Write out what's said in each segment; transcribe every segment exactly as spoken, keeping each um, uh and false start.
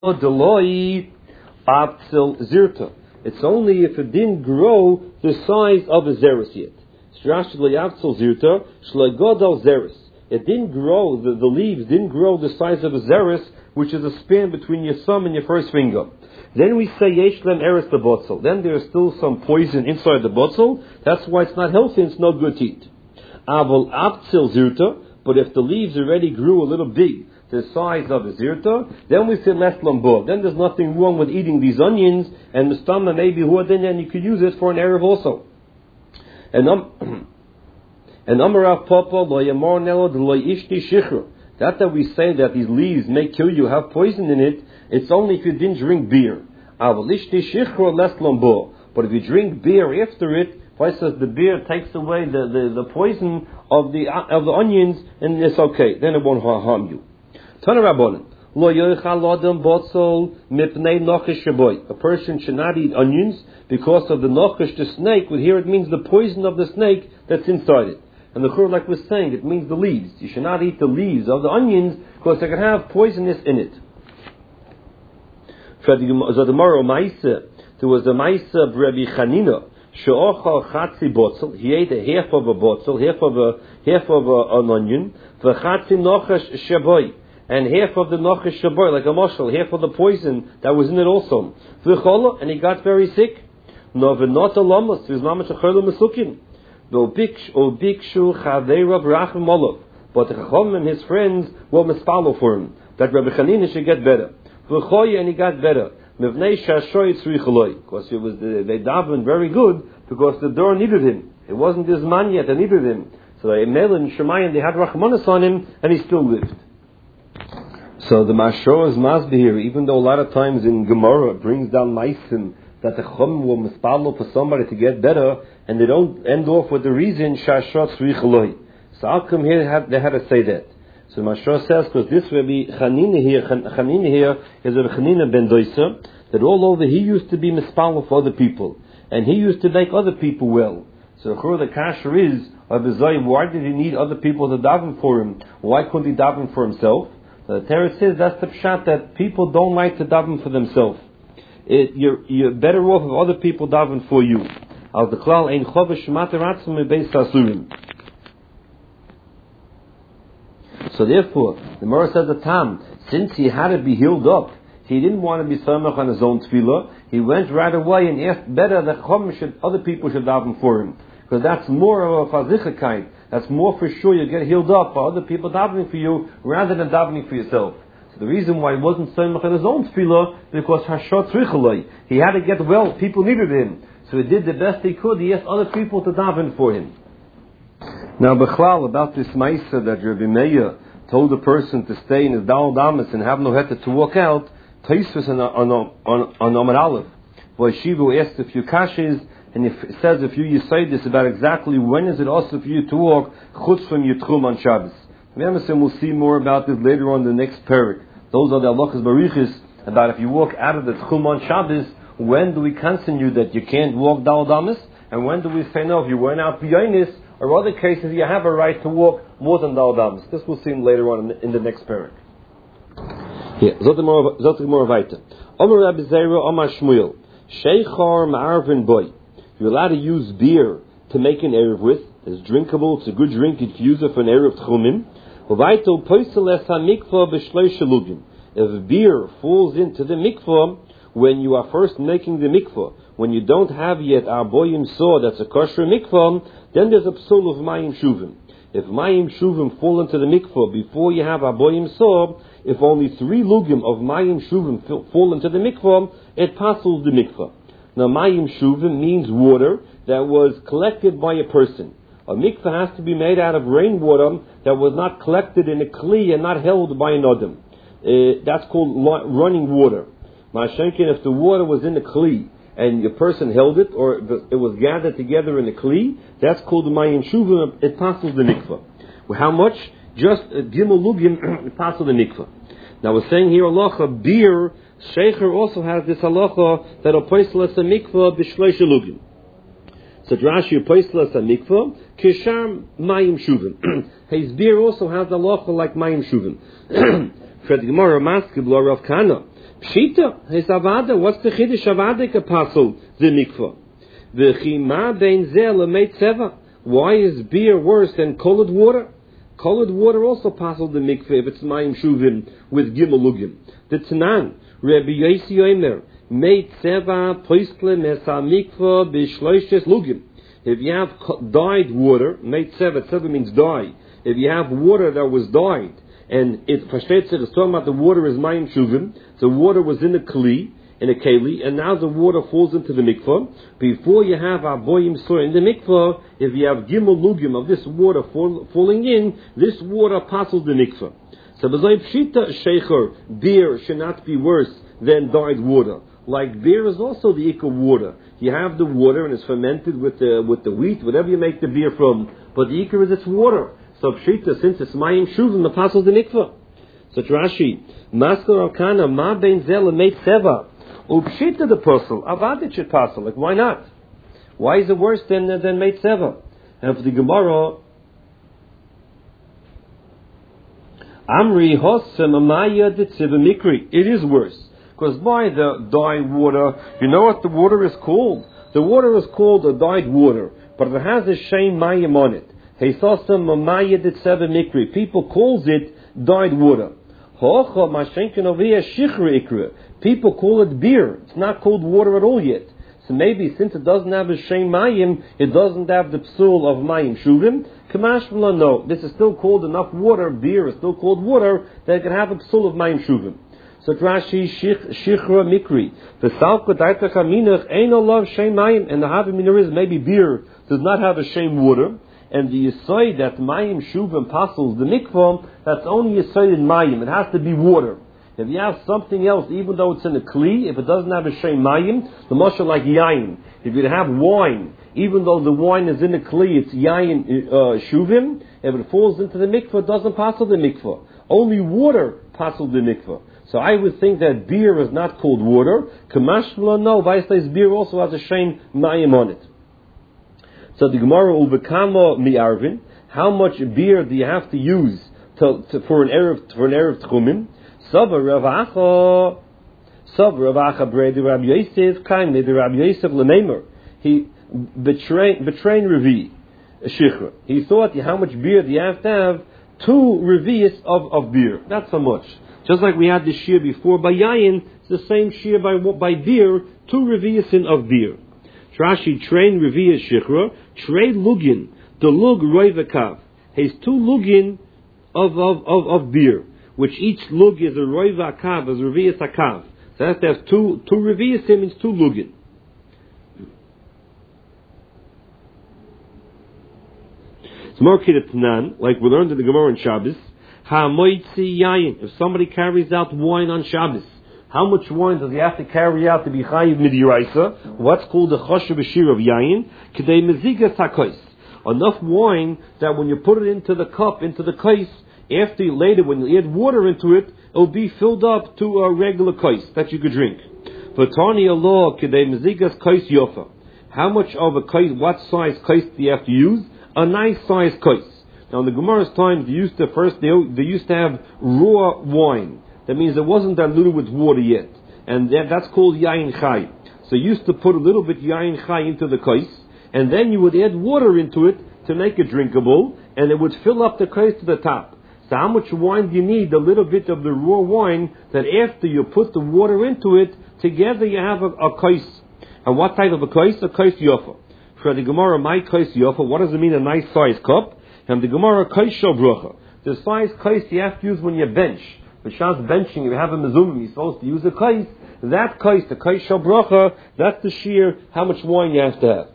Deloi Apsil Zirta. It's only if it didn't grow the size of a zeros yet. It didn't grow, the, the leaves didn't grow the size of a zeros, which is a span between your thumb and your first finger. Then we say Yeshlem Eretz the botzel. Then there's still some poison inside the botzel. That's why it's not healthy and it's not good to eat. Aval Apsil Zirta. But if the leaves already grew a little big, the size of a zirta, then we say less lambor. Then there's nothing wrong with eating these onions, and mistama maybe huadin, and you could use it for an erev also. And um, and amarav papa lo yamar nelo de lo ishti shichra. That that we say that these leaves may kill you, have poison in it. It's only if you didn't drink beer. Aval ishti shichra less lambor. But if you drink beer after it, why says the beer takes away the, the, the poison of the of the onions, and it's okay. Then it won't harm you. Tana Rabbanan, lo yochal adam botzol mipnei nochish shaboy. A person should not eat onions because of the nochish, the snake. Well, here it means the poison of the snake that's inside it. And the Chur, like we're saying, it means the leaves. You should not eat the leaves of the onions because they can have poisonous in it. There was a Maisa of Rabbi Chanina. She'ochal chatzi botzel. He ate a half of a botzel, half of a half of a, an onion. V'chatzi nochash shaboy, and half of the nochash shaboy, like a mushel, half of the poison that was in it also. V'chola, and he got very sick. No v'not alamas. There's not much achol mesukin. V'obikshu chaveirav rachim olav. But the Chacham and his friends were mispalo for him that Rabbi Chanina should get better. V'choya, and he got better. Because it was the, they davened very good because the door needed him. It wasn't his man yet, they needed him. So they made in Shemayim, they had Rachmanis on him, and he still lived. So the Mashor is masbih here, even though a lot of times in Gemara it brings down Maisim that the Chum will mispalo for somebody to get better, and they don't end off with the reason Shashot Tzrich. So how come here they had, they had to say that? So Mashra says, because this Rabbi Chanina here, Chanina here is Rabbi Chanina ben Doisa, that all over he used to be mispal for other people, and he used to make other people well. So the kasher is of Zayim, why did he need other people to daven for him? Why couldn't he daven for himself? So the Torah says that's the pshat, that people don't like to daven for themselves. It, you're, you're better off if other people daven for you. Al the klal ein chovesh materatzim beis asurim. So therefore, the Gemara says the Tam, since he had to be healed up, he didn't want to be samach on his own tefillah. He went right away and asked better that should, other people should daven for him, because that's more of a fazichakite. That's more for sure you get healed up by other people davening for you rather than davening for yourself. So the reason why he wasn't samach on his own tefillah because hashot tzrichalei. He had to get well. People needed him, so he did the best he could. He asked other people to daven for him. Now, Bechlal, about this Maisa that Rabbi Meir told a person to stay in his Dal Damas and have no heter to walk out, Taisvus on on on Amar Aleph. V'Yeshivu asked a few kashis, and it says a few Yisayis about exactly when is it also for you to walk chutz from Yitchum on Shabbos. We'll see more about this later on in the next parak. Those are the halachas barichis about if you walk out of the Tchum on Shabbos, when do we cancel you that you can't walk Dal Damas, and when do we say no, if you went out b'yonis, or other cases you have a right to walk more than Dal Damas. This we'll see later on in the, in the next parak. Here, Zot Gemara weiter. Omer Rabbi Zera, Omer Shmuel, Sheichar Ma'arvin Boy. You're allowed to use beer to make an erev with. It's drinkable. It's a good drink. You can use it for an erev tchumim. Uvaito poiseles hamikvah b'shloisha lugim. If beer falls into the mikvah when you are first making the mikvah, when you don't have yet arboyim saw that's a kosher mikvah, then there's a psul of mayim shuvim. If mayim shuvim fall into the mikvah before you have arboyim saw, if only three lugim of mayim shuvim fall into the mikvah, it passes the mikvah. Now mayim shuvim means water that was collected by a person. A mikvah has to be made out of rainwater that was not collected in a kli and not held by an adam. Uh, that's called running water. Ma'ashenkin, if the water was in the kli and the person held it, or it was gathered together in a kli, that's called the mayim shuvim. It passes the mikvah. Well, how much? Just gimel lugim it passes the mikvah. Now we're saying here halacha beer. Sheikher also has this halacha that a poislas a mikvah b'shleisha lugim. So Rashi a poislas a mikvah kishar mayim shuvim. His beer also has the halacha like mayim shuvim. For the Gemara maskib lo Rav Kana Pshita, his avada, what's the chiddush avada apostle, the mikvah? V'chima bein zeh lemeit seva. Why is beer worse than colored water? Colored water also passes the mikveh if it's mayim shuvim with gimelugim. The Tanan, Rabbi Yossi Omer, meit seva poistle mesa mikveh b'shloishes lugim. If you have dyed water, meit seva, seva means dye. If you have water that was dyed, and it versteht sich, it's talking about the water is mayim shuvim, the water was in a kli, in a keli, and now the water falls into the mikvah. Before you have aboyim soy in the mikvah, if you have gimel lugim of this water fall, falling in, this water passes the mikvah. So b'zay pshita shecher, beer should not be worse than dyed water. Like beer is also the ikar water. You have the water and it's fermented with the with the wheat, whatever you make the beer from. But the ikar is its water. So pshita, since it's mayim shuvim, it passes the mikvah. So Rashi, Maskar Alkana, ma bein zel meit seva. Upshita the puzzle, avadit should puzzle. Like, why not? Why is it worse than than meit seva? And for the Gemara, Amri hosem amaya ditziva mikri. It is worse because by the dyed water, you know what the water is called? The water is called a dyed water, but it has a shame mayim on it. Heisosem amaya ditziva mikri. People calls it dyed water. Hocha mashenken ovia shichri ikra. People call it beer. It's not called water at all yet. So maybe since it doesn't have a shem mayim, it doesn't have the psul of mayim shuvim. Kamash v'la, no, this is still called enough water. Beer is still called water that it can have a psul of mayim shuvim. So Rashi shichra mikri. V'salka daita kaminach ein olav shem mayim. And the haviminer is maybe beer does not have a shem water. And the yisoid that mayim shuvim passes the mikvah, that's only yisoid in mayim. It has to be water. If you have something else, even though it's in a kli, if it doesn't have a shem mayim, the mashal like yayin. If you have wine, even though the wine is in a kli, it's yayin uh, shuvim. If it falls into the mikvah, it doesn't pass the mikvah. Only water passes the mikvah. So I would think that beer is not called water. Kamashla, no. Vaistais beer also has a shem mayim on it. So the Gemara ubekama mi'arvin. How much beer do you have to use to, to, for an erev for an erev tchumin? Sava Ravacha, Sava Ravacha Bredi Rabbi Yosef, kindly the Rabbi Yosef Lememer. He betrayed betrayed Revi, Shichra. He thought, how much beer do you have to have? Two Revi'is of, of beer. Not so much. Just like we had the shear before by Yayin, it's the same shear by by beer. Two Revi'is of beer. Rashi train Revi'is Shichra, trade Lugin, the Lug Roivakav. He's two Lugin of of of, of beer, which each lug is a roiva akav, as revi'as akav. So that's to have two two revi'as means two lugin. It's more kidatnan, like we learned in the Gemara on Shabbos. Ha moitzi yayin. If somebody carries out wine on Shabbos, how much wine does he have to carry out to be chayiv midiraisa? What's called the choshev b'shir of yayin? K'dei mezigas hakos. Enough wine that when you put it into the cup, into the kais, after you, later when you add water into it, it will be filled up to a regular kais that you could drink. V'tani Allah k'dei mezigas kais yofa. How much of a kais, what size kais do you have to use? A nice size kais. Now in the Gemara's time, they used to first they, they used to have raw wine. That means it wasn't diluted with water yet, and that, that's called yayin chai. So you used to put a little bit yayin chai into the kais, and then you would add water into it to make it drinkable, and it would fill up the kais to the top. So how much wine do you need? A little bit of the raw wine that after you put the water into it, together you have a, a kais. And what type of a kais? A kais yofa. For the Gemara, my kais yofa, what does it mean, a nice size cup? And the Gemara, kais shavrucha. The size kais you have to use when you bench. B'shas benching, if you have a mezumim, you're supposed to use a kais. That kais, the kais shavrucha, that's the shear, how much wine you have to have.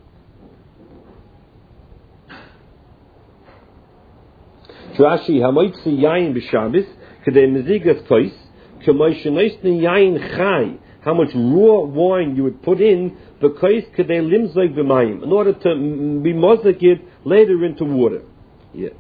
Rashi, hamoitzi yayin b'Shabbos, k'dei mezigas kais, k'may shenoisni yayin chai. How much raw wine you would put in the kais k'dei limzog b'mayim, in order to be mozik it later into water. Yeah.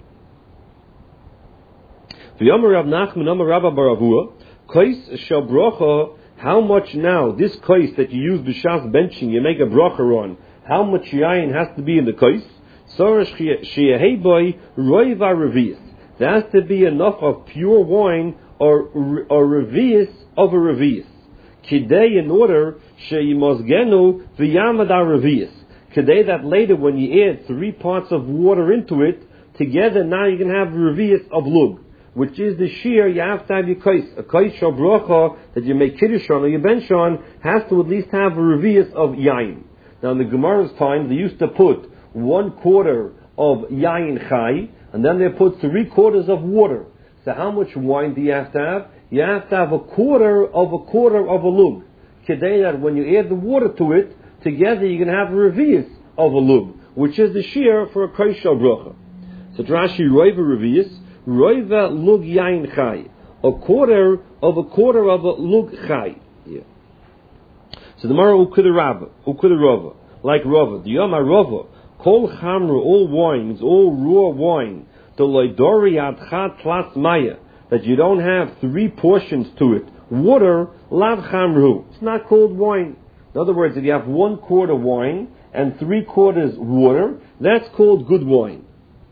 V'yomer Rav Nachman, Omer Rabba bar Avua, kais shel bracha. How much now this kais that you use b'shas benching, you make a bracha on? How much yayin has to be in the kais? There has to be enough of pure wine or or revius of a revius. Kidei, in order sheyimosgenu v'yamad revius. Kidei, that later when you add three parts of water into it together, now you can have revius of lug, which is the shear you have to have your kais. A kais shal bracha that you make kiddush on or you bench on has to at least have a revius of yain. Now in the Gemara's time, they used to put one quarter of yain chai, and then they put three quarters of water. So how much wine do you have to have? You have to have a quarter of a quarter of a lug. Kedei, that when you add the water to it, together you can have a revius of a lug, which is the shear for a kais shal bracha. So Rashi roiva revius, roiva lug yain chai, a quarter of a quarter of a lug chai. Yeah. So the Mara ukuda Rava, ukuda Rava, like Rava, the Yoma Rava, kol chamru, all wine, is all raw wine, the loidori adchat tlas maya, that you don't have three portions to it. Water, lav chamru, it's not called wine. In other words, if you have one quart of wine and three quarters water, that's called good wine.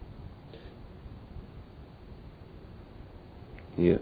Yeah.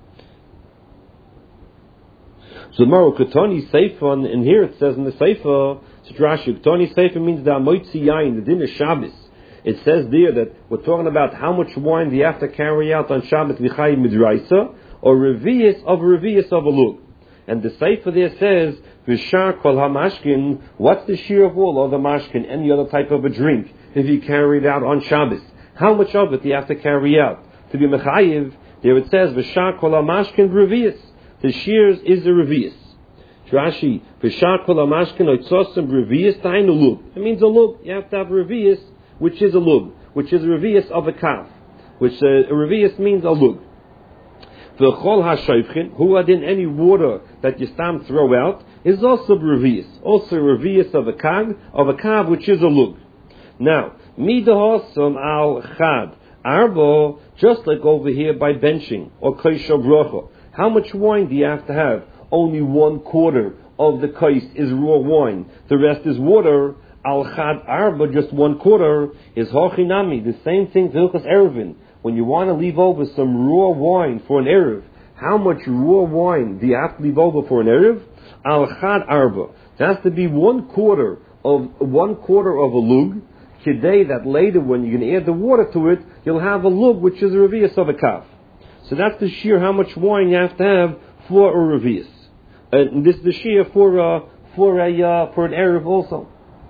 So the Maro Ketani Seifa, and here it says in the Seifa, Rashi, Ketani Seifa means the Amoitzi Yain, the din of Shabbos. It says there that we're talking about how much wine do you have to carry out on Shabbat V'chai Midraisa, or Revius of Revius of a lug. And the Seifa there says, V'shar kol hamashkin, what's the shear of all other mashkin, any other type of a drink, if you carry it out on Shabbos? How much of it do you have to carry out? To be Mechayiv, there it says, V'shar kol hamashkin Revius. The shears is a revius. Rashi, v'shar kol hamashkin oitzosem revius tainu lug. It means a lug. You have to have a revius, which is a lug, which is a revius of a calf, which uh, a revius means a lug. V'chol hashayfchin, who had in any water that you stam throw out, is also a revius, also a revius of a kag, of a calf, which is a lug. Now, midahosam al chad arbo, just like over here by benching or kais shal bracha. How much wine do you have to have? Only one quarter of the kais is raw wine. The rest is water. Al chad arba, just one quarter, is hochinami. The same thing Hilchos Erevin. When you want to leave over some raw wine for an erev, how much raw wine do you have to leave over for an erev? Al chad arba. It has to be one quarter of one quarter of a lug. Kidei, that later when you're going to add the water to it, you'll have a lug, which is a revius of a calf. So that's the shear how much wine you have to have for a revius. And this is the shear for uh, for a uh, for an erev also.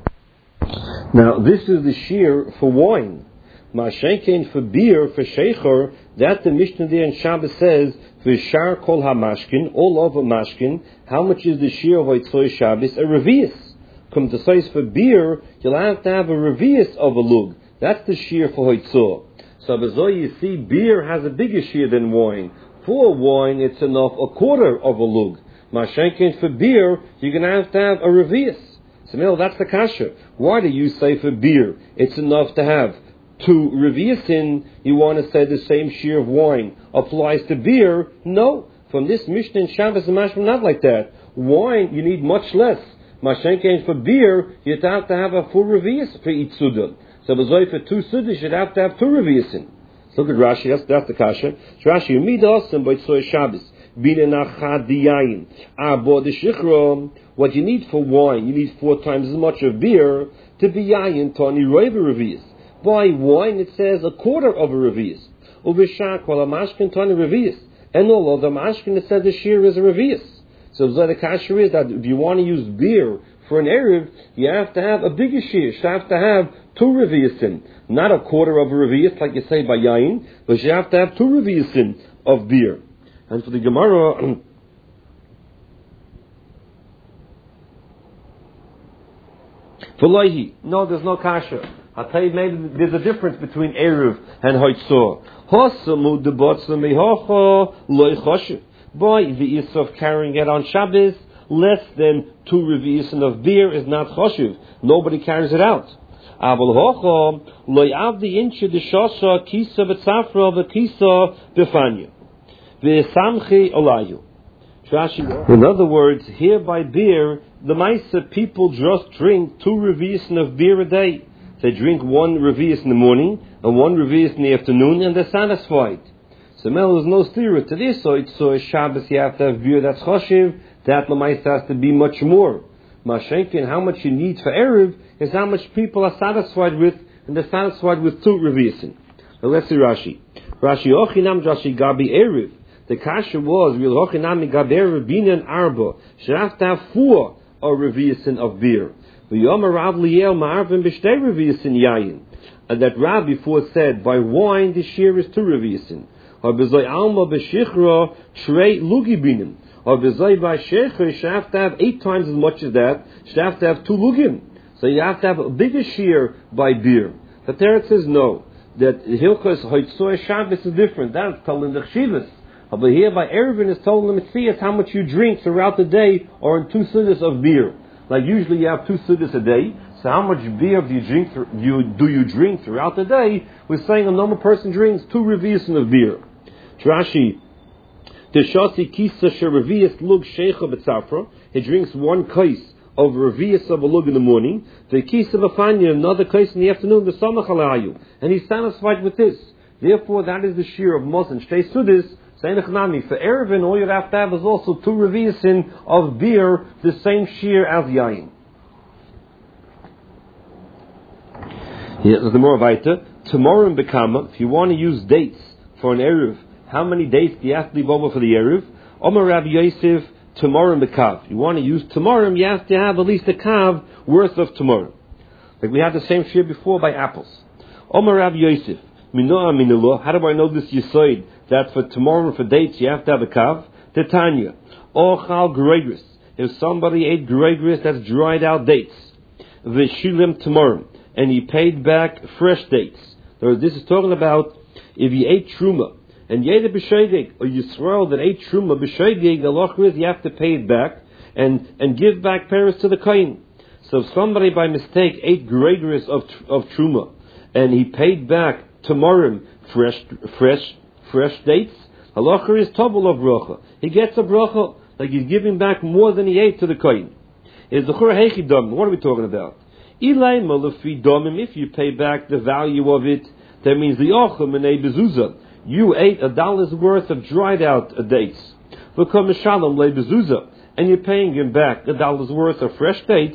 Now this is the shear for wine. Mashenkein for beer for shecher. That the Mishnah there in Shabbos says v'shar kol hamashkin, all over mashkin. How much is the shear of Oitzoi Shabbos? A revius. Come to size for beer, you'll have to have a revius of a lug. That's the shear for Oitzoi. So Bezoy, you see, beer has a bigger shear than wine. For wine, it's enough a quarter of a lug. Mashenkin for beer, you're going to have to have a revius. So, no, that's the kasha. Why do you say for beer, it's enough to have two revius in? You want to say the same shear of wine applies to beer? No. From this Mishnah in Shabbos and Mashma, not like that. Wine, you need much less. Mashenkin for beer, you'd have to have a full revius for each sudah. So for two suddahs, you should have to have two revius in. So look at Rashi, that's, that's the kasha. Rashi, midasim by Tzoi Shabbos, binenachad diyayin, abo de shichrom. What you need for wine, you need four times as much of beer to be yayin tani roiva revius. By wine, it says a quarter of a revius. Uvishak wala mashkin tani revius. And all of the mashkin, it says the shear is a revius. So the kasha is that if you want to use beer for an erev, you have to have a bigger shear. You have to have two reviusim, not a quarter of a revius like you say by yain, but you have to have two reviusim of beer. And for the Gemara, for loihi, no, there's no kasha. I'll tell you, maybe there's a difference between erev and hoitzor. Hosamu debotza mehocha loichoshev. Boy, the is of carrying it on Shabbos, less than two reviusim of beer is not choshev. Nobody carries it out. Aval hocha loy avdi inche de shosha kisa betzafra v'kisa befanya v'samchi olayu. In other words, here by beer, the Maisa people just drink two reviusim of beer a day. They drink one revius in the morning and one revius in the afternoon, and they're satisfied. So Mel is no stira to this, so it's so Shabbos you have to have beer that's choshev, that Lamais has to be much more. Mashenkin, how much you need for Erev is how much people are satisfied with, and they're satisfied with two revisin. Now let's see Rashi. Rashi, Ochinam Rashi Gabi Erev. The kasha was, Real Ochinam Gabi Erev Binan Arba. Should have to have four or revisin of beer. V'yom Rav Liel Ma'arvim B'shtei revisin yayin. And that Rav before said, by wine the shear is two revisin. Or B'zoi Alma B'shichra Trei Lugi Binim. Or B'zoi B'shichra should have to have eight times as much as that. Should have to have two lugim. So you have to have a bigger shear by beer. The Teretz says no. That Hilchos Hoitzoy Shabbos is different. That's told in the Chshivas. But here by Erevin is told in the Mitzvah how much you drink throughout the day or in two sudas of beer. Like usually you have two sudas a day. So how much beer do you drink? You, do you drink throughout the day? We're saying a normal person drinks two revi'asin of beer. Rashi, the Shasi Kisa Sherevi'as Lug Sheikha B'Tzafra. He drinks one kais of revi'as of a lug in the morning. The Kisa B'Fanya, another kais in the afternoon. The Samach Alayu, and he's satisfied with this. Therefore, that is the shear of Mos and Shtei Sudas. Saying for Erevin, all you have to have is also two revi'asin of beer, the same shear as Yayin. Here's the more weiter. Tomorrow in Bekama, if you want to use dates for an Erev, how many dates do you have to leave over for the Erev? Omer Rabbi Yosef, tomorrow in Bekav. You want to use tomorrow, you have to have at least a kav worth of tomorrow. Like we had the same shear before by apples. Omer Rabbi Yosef, Minoah Minullah, how do I know this Yisoid? That for tomorrow and for dates you have to have a kav. Titania, Ochal Gregris. If somebody ate Gregris, that's dried out dates. Vishilim tomorrow. And he paid back fresh dates. This is talking about if you ate truma and you ate a b'shoigeg, or you swirl that ate truma b'shoigeg, the loch is you have to pay it back and, and give back paris to the kohen. So if somebody by mistake ate gregorous of of truma and he paid back tomorrow fresh fresh fresh dates, halacha is tabul of bracha. He gets a bracha like he's giving back more than he ate to the kohen. Is the chur heichi dom? What are we talking about? If you pay back the value of it, that means the ochel menei bezuzah. You ate a dollar's worth of dried out dates. And you're paying him back a dollar's worth of fresh dates.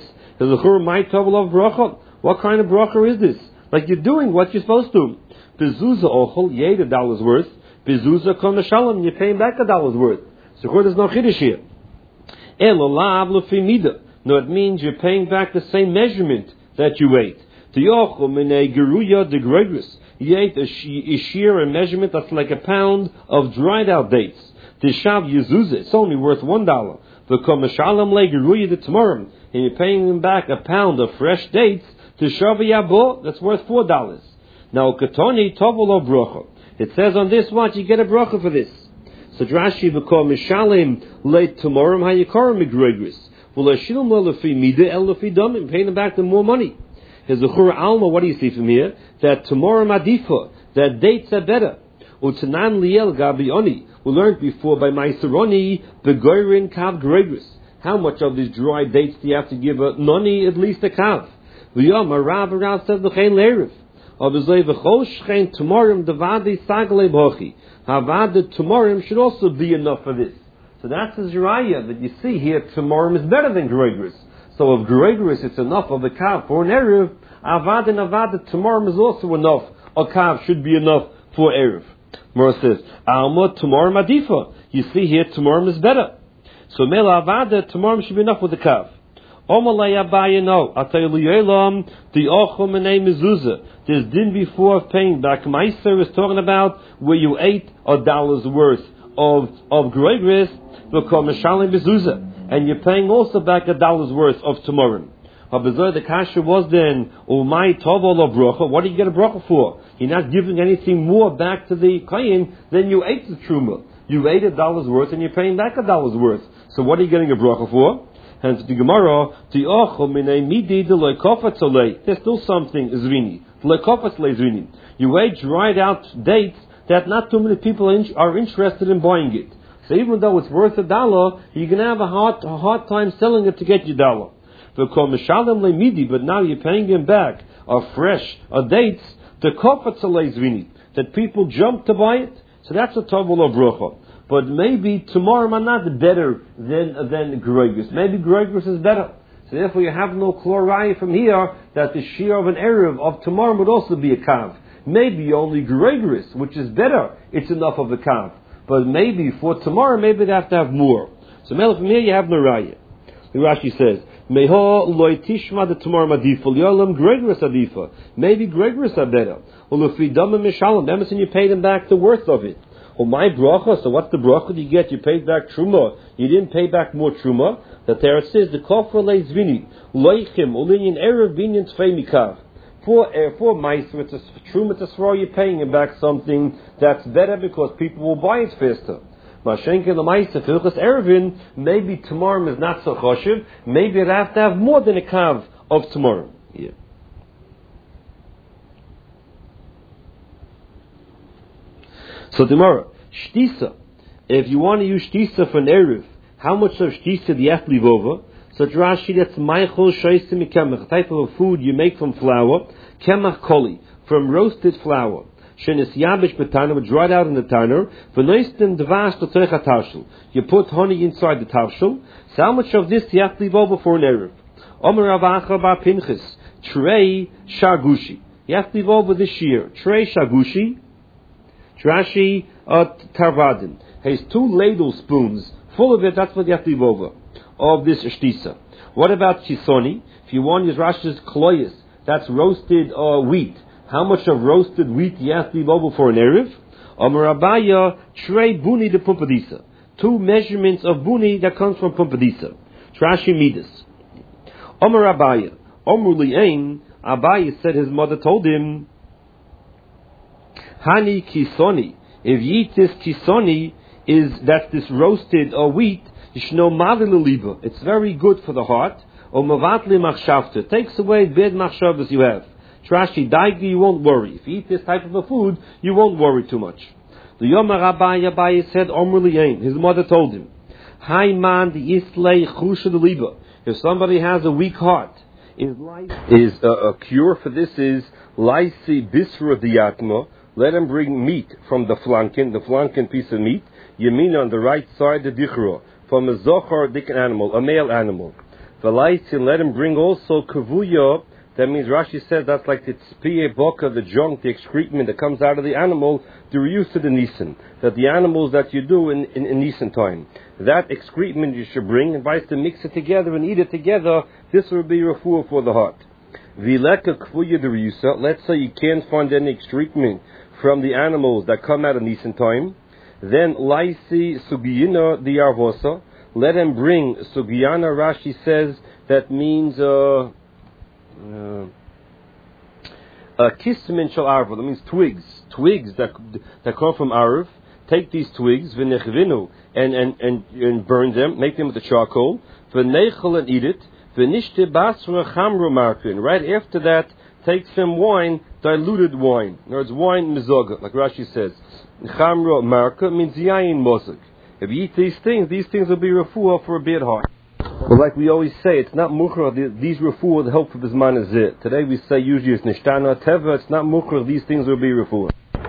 What kind of bracha is this? Like you're doing what you're supposed to. Bezuzah ochel, you ate a dollar's worth. Bezuzah kol meshalom, you're paying back a dollar's worth. So there's no chiddush here. No, it means you're paying back the same measurement that you ate. You ate a shear, a measurement that's like a pound of dried out dates. It's only worth one dollar. And you're paying them back a pound of fresh dates. That's worth four dollars. Now, katoni tovolo bracha. It says on this watch you get a bracha for this. So Rashi v'kol mishalim late tomorrow hayikarim migregris. Well, paying them back the more money. Here's the Chura Alma, what do you see from here? That tomorrow madifa, that dates are better. Utanan liel gabioni. We learned before by Maiseroni, the goyrin kav gregris. How much of these dry dates do you have to give a noni, at least a kav? V'yom, a rav, a rav said, l'chein le'eriv. Obviously, v'chol shchein tomorrow, devadi sagle b'hochi. Havada tomorrow should also be enough for this. So that's the Ziraya that you see here. Tomorrow is better than Gregorous. So if Gregorous it's enough of a kav for an Erev, Avad and Avad tomorrow is also enough. A kav should be enough for Erev. Mora says, Alma tomorrow madifa. You see here tomorrow is better. So Mela Avad tomorrow should be enough with the kav. Omalaya Abaya no. Atayiluyelam the ochum name mezuzah. There's din before of paying back. Meiser is talking about where you ate a dollar's worth of of Gregorous. And you're paying also back a dollar's worth of tomorrow. The kasha was then, Umay tovol of bracha. What do you get a bracha for? You're not giving anything more back to the kohen than you ate the truma. You ate a dollar's worth and you're paying back a dollar's worth. So what are you getting a bracha for? Hence the Gemara, the ochel minei midi de loikofat solei. There's still something zvini. Loikofat zvini. You ate dried out dates that not too many people are interested in buying it. So even though it's worth a dollar, you're going to have a hard, a hard time selling it to get your dollar. But now you're paying him back a fresh, a dates, the that people jump to buy it. So that's a tabul of bracha. But maybe tomorrow manat better than than Gregus. Maybe Gregus is better. So therefore you have no chloride from here that the shear of an Erev of tomorrow would also be a kav. Maybe only Gregus, which is better, it's enough of a kav. But maybe for tomorrow, maybe they have to have more. So Melech, from here you have no raya. The Rashi says, Meho loy tishma the tomorrow madifa, yolam Gregus adifa. Maybe Gregus are better. Ulufi dama mishalom, Emerson, you pay them back the worth of it. Oh, my bracha, so what's the bracha you get? You paid back truma. You didn't pay back more truma. That there it says, the kofra leizvini, loichim, ulinyan erev binyan tfei mikav. For, uh, for mice, with a truma to throw, you're paying him back something that's better because people will buy it faster. Mashenke the mice, filchas erevin, maybe tomorrow is not so choshev. Maybe you'd have to have more than a kav of tomorrow. Yeah. So tomorrow, shtisa. If you want to use shtisa for an erev, how much of shtisa do you have to leave over? So Rashi, that's meichel shoysim mikemach, a type of a food you make from flour, kemach koli, from roasted flour. Shenis yabish betana, which dried out in the tanner. V'noisten dvash l'tzorech hatavshel. You put honey inside the tavshel. So how much of this do you have to leave over for an erev? Omer Ravacha bar Pinchas, trei shagushi. You have to leave over this year. Trei shagushi. Rashi uh, tarvadin. Has two ladle spoons full of it. That's what you have to leave over of this shtisa. What about chisoni? If you want to use Rashi's kloyis, that's roasted uh, wheat. How much of roasted wheat do you have to leave over for an erev? Amar Abaya trei buni de pumpadisa. Two measurements of buni that comes from pumpadisa. Rashi midas. Amar Abaya. Amar li'ain. Abaya said his mother told him, Hani kisoni. If you eat this kisoni, is that's this roasted uh, wheat, yishno madel. It's very good for the heart. Or mavatli machshavta. Takes away bad machshavas you have. Trashi daigi, you won't worry. If you eat this type of a food, you won't worry too much. The Yomar Rabbi Abaye said, Omer li'ain. His mother told him, Hai man the islay chusha de liba. If somebody has a weak heart, is is uh, a cure for this is laisi bisra diyatma. Let him bring meat from the flanken, the flanken piece of meat. Yamin on the right side, the dichra, from a zochar dik animal, a male animal. V'laisin, let him bring also kavuya. That means Rashi says that's like the tzpiye boka, the junk, the excrement that comes out of the animal. They're used to the nisan. That the animals that you do in, in, in nisan time, that excrement you should bring, and vice to mix it together and eat it together. This will be refuah for the heart. V'leka kvuya de riyusa. Let's say you can't find any excrement from the animals that come out of nisan time. Then laisi sugiyina the arvosa. Let him bring sugiyana. Rashi says that means uh, uh, a kismin shel arva. That means twigs, twigs that that come from arv. Take these twigs, v'nechvinu, and and and and burn them. Make them with the charcoal. V'nechel and eat it. V'nishte basra chamru markin. Right after that, take some wine, diluted wine. In other words, wine mizoga, like Rashi says. Chamra marka means yayin mosuk. If you eat these things, these things will be refuah for a bad heart. But like we always say, it's not mukhrah. These refuah the help for bisman is it. Today we say usually it's nishtana teva. It's not mukhrah. These things will be refuah.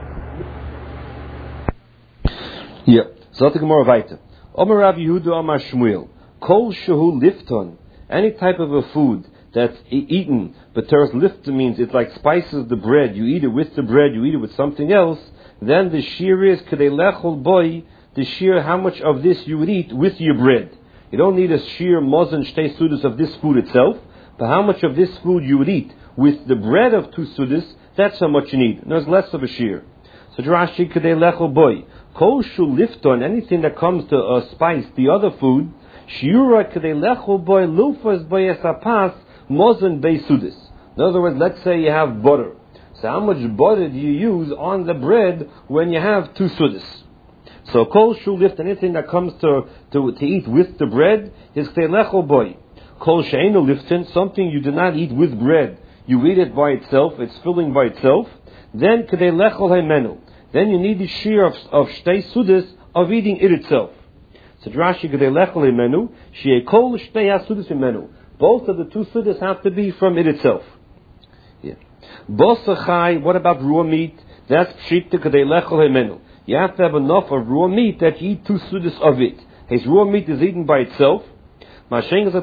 Yeah. So the Gemara weiter. Omer Rav Yehuda Amar Shmuel. Kol shehu lifton. Any type of a food that's eaten, but teres lifton means it's like spices the bread. You eat it with the bread. You eat it with something else. Then the shear is kadei lechol boy. The shear, how much of this you would eat with your bread. You don't need a shear mozen shtei sudas of this food itself, but how much of this food you would eat with the bread of two sudas. That's how much you need. There's less of a shear. So Rashi kadei lechol boy. Kol shu lifton, anything that comes to uh, spice the other food. Shiura kadei lechol boy lufas boy esapas mozen beisudis. In other words, let's say you have butter. So how much butter do you use on the bread when you have two sudas? So kol shu lift, anything that comes to, to to eat with the bread is kadei lechol boy. Kol she'enu lifton, something you do not eat with bread. You eat it by itself. It's filling by itself. Then kadei lechol haimenu. Then you need the shear of, of shtei sudas of eating it itself. So Rashi kadei lechol haimenu she'e kol shtei hasudas haimenu. Both of the two sudas have to be from it itself. Yeah. Bosachai, what about raw meat? That's pshita kadei lechol haimenu. You have to have enough of raw meat that you eat two sudas of it. His raw meat is eaten by itself. What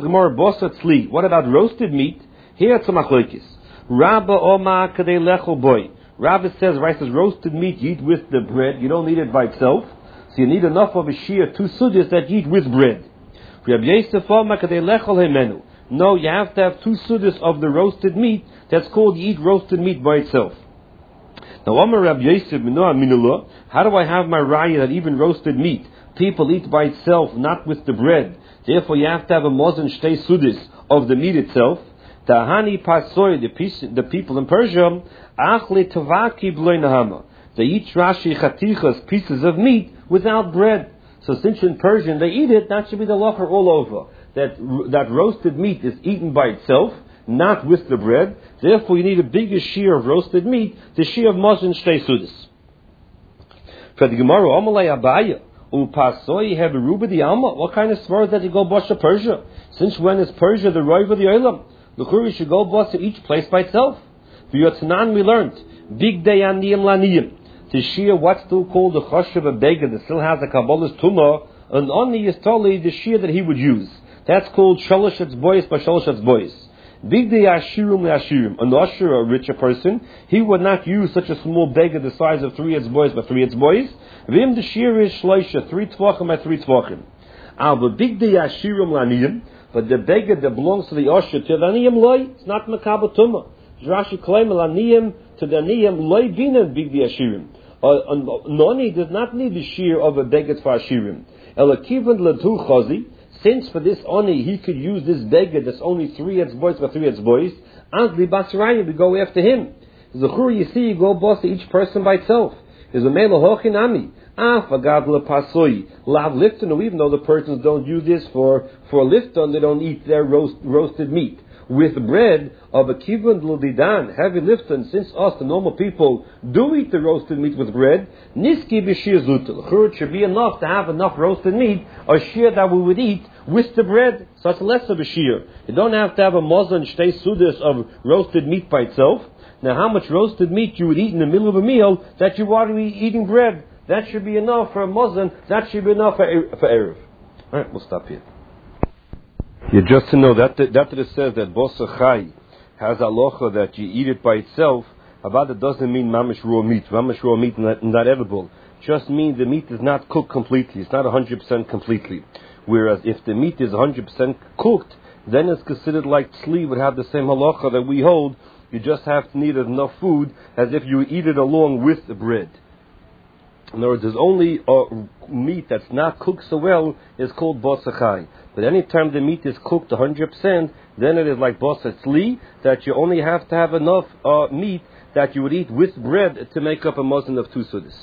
about roasted meat? Here it's a machlokes. Rabba Omar kadei lechol boy. Rabba says, right, says roasted meat you eat with the bread. You don't eat it by itself. So you need enough of a shear, two sudas that you eat with bread. Rabbi Yosef Omar kadei lechol hemenu. No, you have to have two sudas of the roasted meat. That's called you eat roasted meat by itself. Now, Omar Rabbi Yosef, how do I have my raya that even roasted meat people eat by itself, not with the bread? Therefore, you have to have a mozen shtei sudis of the meat itself. Tahani pasoy, the people in Persia, achle tavaki b'loy nahama. They eat rashi chatichas, pieces of meat, without bread. So since in Persian they eat it, that should be the locher all over. That that roasted meat is eaten by itself, not with the bread. Therefore, you need a bigger shear of roasted meat, the shear of mozen shtei sudis. For the Gemara, Amalei Abaya, Upasoi have a ruba di alma. What kind of svar that you go bosh to Persia? Since when is Persia the rive of the Olam? The Khuri should go bosh to each place by itself. For Yotanan we learned, big day aniyim laniyim. To shear what's still called the choshev a beggar that still has a kabbalah's tumah, and only is totally the shear that he would use. That's called shalosh etzbois by shalosh etzbois. Big day ashirim leashirim. An usher, a richer person, he would not use such a small beggar the size of three etzbois by three etzbois. Vim the shear is shloisha, three tvachim by three tvachim. Al the big day ashirim laniyim, but the beggar that belongs to the usher to the aniyim loy, it's not makabel tumah. Rashi claim laniyim to the aniyim loy bina big day ashirim. Uh, Noni does not need the shear of a beggar for ashirim. Elakivan letu chazi. Since for this oni he could use this beggar that's only three etzbois by three etzbois, Azli Basraya we go after him. Zechur, you see, you go boss to each person by itself. Is a mele hochinami. Ah, fagad lepasoi lav lifton. Even though the persons don't use this for for lifton, they don't eat their roast, roasted meat with bread of a kivun l'didan heavy lifton. Since us, the normal people, do eat the roasted meat with bread, niski b'shir zutel. It should be enough to have enough roasted meat, a shear that we would eat with the bread. So it's less of a shear. You don't have to have a mozen shtei sudas of roasted meat by itself. Now, how much roasted meat you would eat in the middle of a meal that you want to be eating bread? That should be enough for a mozen. That should be enough for for erev. All right, we'll stop here. Yeah, just to know that that, that it says that bosa chai has alocha that you eat it by itself. About it doesn't mean mamish raw meat. Mamish raw meat not, not edible. Just means the meat is not cooked completely. It's not one hundred percent completely. Whereas if the meat is one hundred percent cooked, then it's considered like tzli would have the same halacha that we hold. You just have to need enough food as if you eat it along with the bread. In other words, there's only uh, meat that's not cooked so well is called bosa chai. But any time the meat is cooked one hundred percent, then it is like bosa tzli, that you only have to have enough uh, meat that you would eat with bread to make up a mozen of two sudas.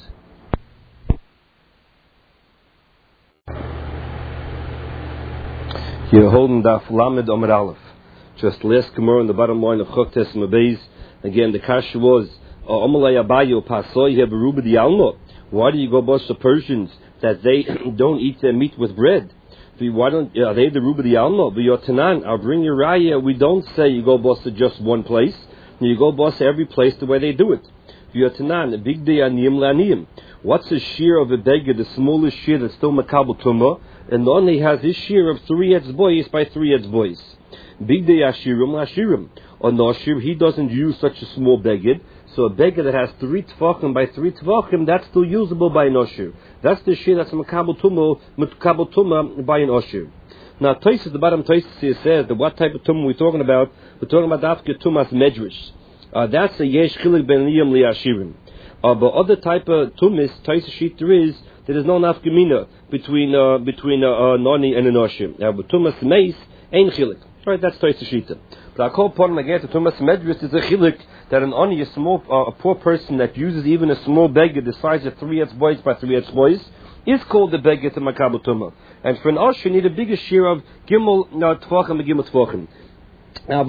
You're holding daf lamed amar aleph. Just last Gemara in the bottom line of Choktes Mabeis. Again, the kasha was Amalei Abayo Pasoy Heberuba di Alma. Why do you go boss the Persians that they don't eat their meat with bread? Why don't are they the Ruba di Alma? But your Tanan, I'll bring your raya. We don't say you go boss to just one place. You go boss to every place the way they do it. Your Tanan, the big day aniyim laniyim. What's the shear of a beggar, the smallest shear that's still makabel tumah, and only has his shear of three etzbois by three etzbois. Big day ashirim lashirim. On Noshir, he doesn't use such a small beggar. So a beggar that has three tvachim by three tvachim, that's still usable by an Oshir. That's the shear that's makabel tumah, makabel tumah by an Oshir. Now, Tosis, the bottom Tosis here says that what type of tumah we're talking about? We're talking about dafke tumas medrash. Uh, that's a yesh chilik ben niyam liashirim. Uh, but other type of tumas, Tosis sheet there is, there is no nafkamina between uh, between uh, uh, noni and an Oshir. Now, but tumas meis ain't chilik. All right, that's Tosis sheet. But I call upon again to tumas medrash is a chilik that an oni, a small, uh, a poor person that uses even a small beggar the size of three etzbois by three etzbois is called the beggar to makabel tumah. And for an osh, you need a bigger shear of gimel uh, tvachim and gimel tvachim.